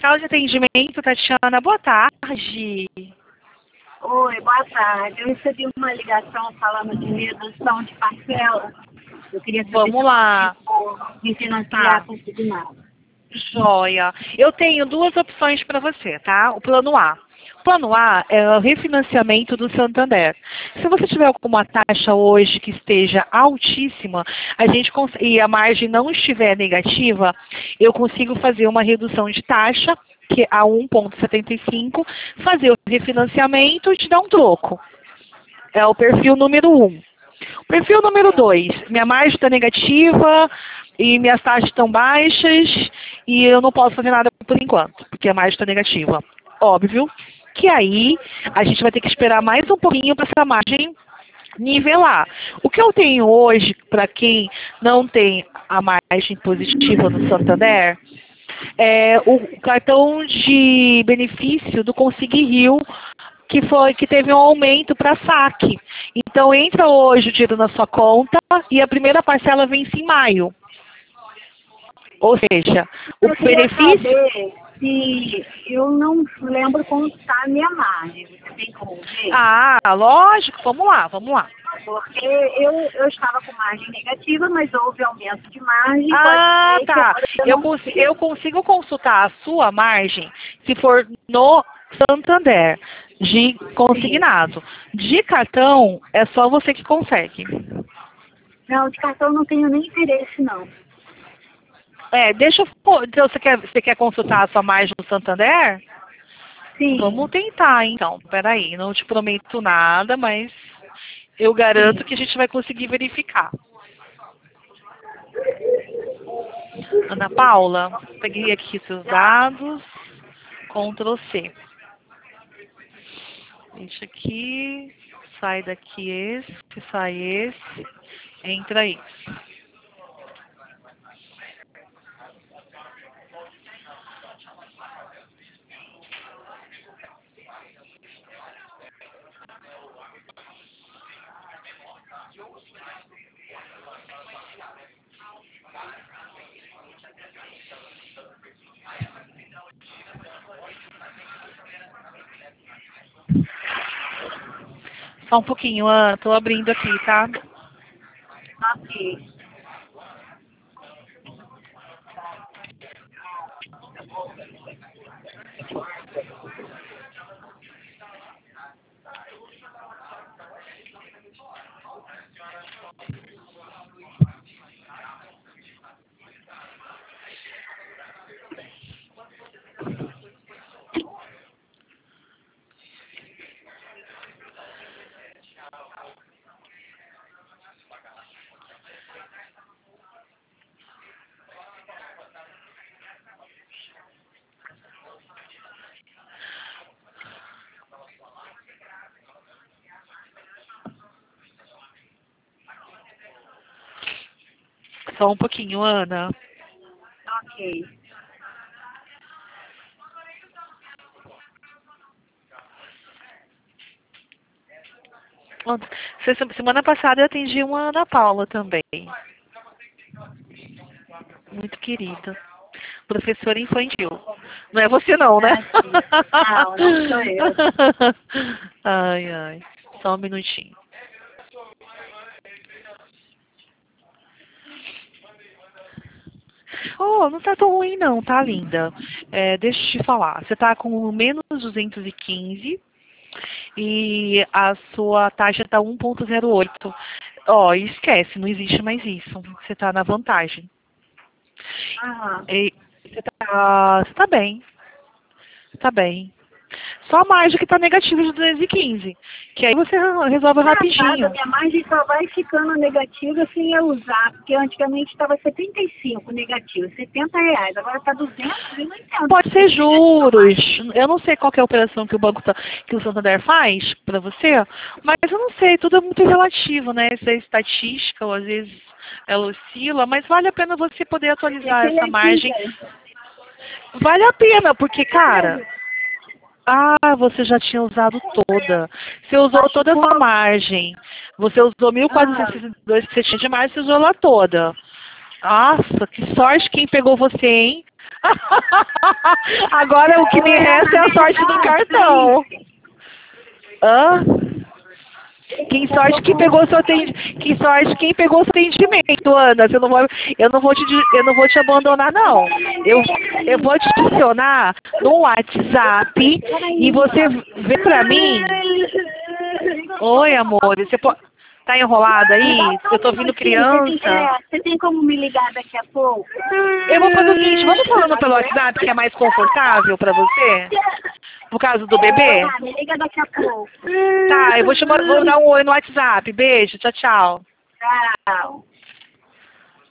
Sala de atendimento, Tatiana, boa tarde. Oi, boa tarde. Eu recebi uma ligação falando de redução de parcela. Eu queria saber Vamos lá. se me financiar com nada. Joia. Eu tenho duas opções para você, tá? O plano A. O plano A é o refinanciamento do Santander. Se você tiver alguma taxa hoje que esteja altíssima, e a margem não estiver negativa, eu consigo fazer uma redução de taxa, que é a 1,75, fazer o refinanciamento e te dar um troco. É o perfil número 1. O perfil número 2, minha margem está negativa e minhas taxas estão baixas e eu não posso fazer nada por enquanto, porque a margem está negativa. Óbvio que aí a gente vai ter que esperar mais um pouquinho para essa margem nivelar. O que eu tenho hoje, para quem não tem a margem positiva no Santander, é o cartão de benefício do Consegui Rio, que teve um aumento para saque. Então, entra hoje o dinheiro na sua conta e a primeira parcela vence em maio. Ou seja, o benefício... Saber se eu não lembro como está a minha margem. Você tem como ver? Ah, lógico. Vamos lá. Porque eu estava com margem negativa, mas houve aumento de margem. Ah, tá. Eu consigo consultar a sua margem se for no Santander, de consignado. De cartão, é só você que consegue. Não, de cartão eu não tenho nem interesse, não. Então, você quer consultar a sua margem no Santander? Sim. Vamos tentar, então. Peraí, não te prometo nada, mas eu garanto que a gente vai conseguir verificar. Ana Paula, peguei aqui seus dados, Ctrl C. Deixa aqui, sai daqui esse, sai esse, entra esse. Só um pouquinho, Ana, tô abrindo aqui, tá? Ok. Só um pouquinho, Ana. Ok. Semana passada eu atendi uma Ana Paula também. Muito querida. Professora infantil. Não é você não, né? Não sou eu. Ai. Só um minutinho. Oh, não tá tão ruim não, tá, linda? Deixa eu te falar. Você tá com menos 215 e a sua taxa tá 1,08. Ó, esquece, não existe mais isso. Você tá na vantagem. E você tá bem. Tá bem. Só a margem que tá negativa de 215. Que aí você resolve rapidinho. A minha margem só vai ficando negativa sem eu usar. Porque antigamente estava 75 negativo, R$70. Agora está 200 e não entendo. Pode ser juros. Eu não sei qual que é a operação que que o Santander faz para você, mas eu não sei, tudo é muito relativo, né? Isso é estatística, ou às vezes ela oscila, mas vale a pena você poder atualizar essa margem. Vale a pena, porque, cara... Ah, você já tinha usado toda. Você usou toda a sua margem. Você usou 1.462 que você tinha de margem, você usou ela toda. Nossa, que sorte quem pegou você, hein? Agora o que me resta é a sorte do cartão. Hã? Que sorte que pegou seu que sorte quem pegou seu atendimento, Ana. Eu não vou te abandonar, não. Eu vou te adicionar no WhatsApp e você vê pra mim. Oi, amor. Você pode. Tá enrolada aí? Eu tô ouvindo criança. Você tem como me ligar daqui a pouco? Eu vou fazer o seguinte, vamos falando pelo WhatsApp que é mais confortável pra você? Por causa do bebê? Tá, me liga daqui a pouco. Tá, eu vou dar um oi no WhatsApp. Beijo, tchau, tchau. Tchau.